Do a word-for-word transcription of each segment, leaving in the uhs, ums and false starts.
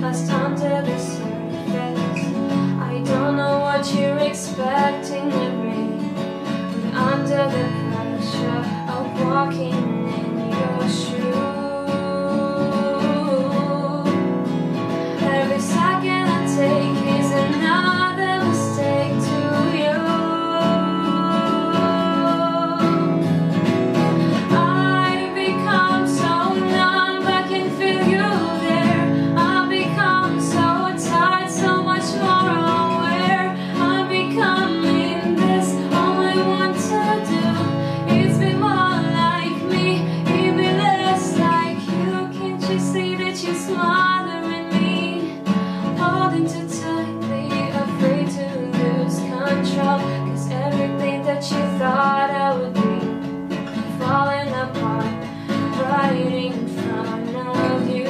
past under the surface. I don't know what you're expecting of me, but under the pressure of walking in your shoes, every second I take is another mistake to you. I've become so numb, I can feel you there. I've become so tired, so much more aware. I'm becoming this, all I want to do is be more like me, be less like you. Can't you see that you're smothering me, holding too tightly, afraid to lose control? Cause everything that you thought I would be falling apart right in front of you.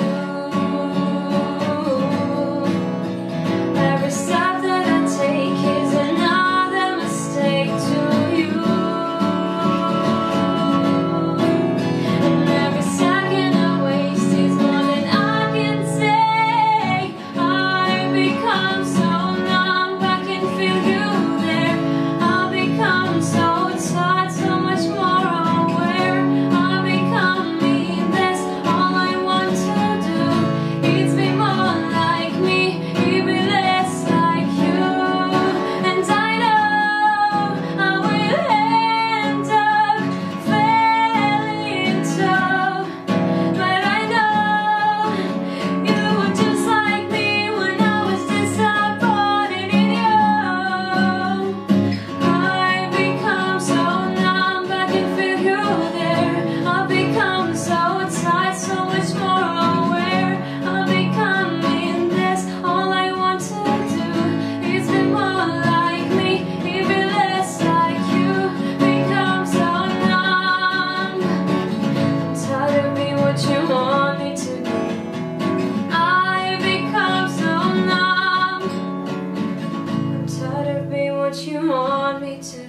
Every step that I take is another mistake to you, and every second I waste is more than I can say. I've become so numb, I can feel you there. I've become so tired, so much more aware. I'm becoming this, all I want to do is be more like me, be less like you. And I know I will end up failing too, but I know you were just like me when I was disappointed in you. I've become so numb, I can feel you there. I've become so tired, so much more aware. I'm becoming this, all I want to do is be more like me, be less like you. Become so numb, I'm tired of being what you want me to be. I've become so numb, I'm tired of being what you want me to